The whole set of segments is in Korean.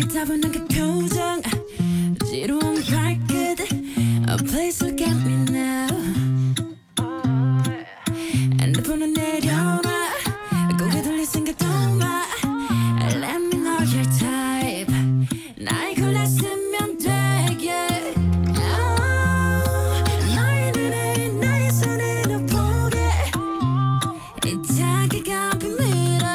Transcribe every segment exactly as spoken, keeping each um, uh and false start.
따분한 그 표정 지루한 발끝 Oh please look at me now 핸드폰은 내려놔 고개 돌릴 생각도 마 Let me know your type 날 골랐으면 돼 yeah. Oh, 너의 눈에 나의 손으로 보게 이 자기가 비밀을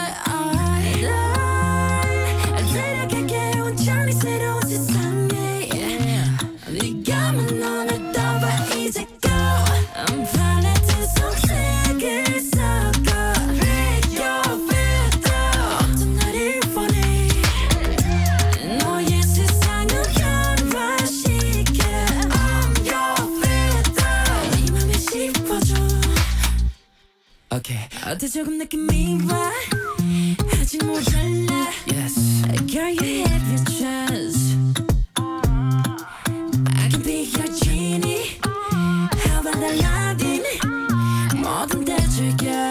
널 데려갈게 온전히 새로운 세상에 yeah. 네가 만 눈을 떠봐 이제 go I'm falling to 속색을 섞어 Break your filter 어떤 나를 원해 너의 세상을 변화시켜 I'm your filter 네 맘에 씹어줘 Okay. 어때 조금 느낌이 와 아직 모자라 Yes. Girl you have your trust I can be your genie How about Aladdin 뭐든 대줄게